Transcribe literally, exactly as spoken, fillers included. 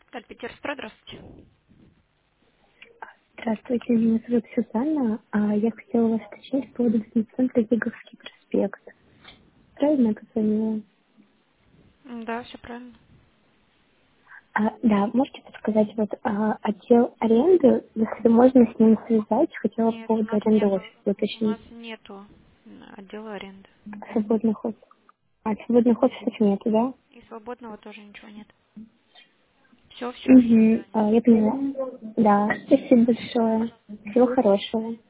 Петербург, здравствуйте. Здравствуйте, меня зовут Сюзанна. А, Я хотела вас уточнить по поводу центра Гиговский проспект. Правильно я позвонила? М, Да, все правильно. А, да, можете подсказать, вот а, отдел аренды, если можно с ним связать, хотела по Нет, у поводу нас аренды нету. офиса У нас уточнить. нету м, отдела аренды. Свободных офисов. А, свободных офисов нету, да? И свободного тоже ничего нет. Все, все, все Угу, занято. а, я поняла. Да, спасибо большое. Всего хорошего.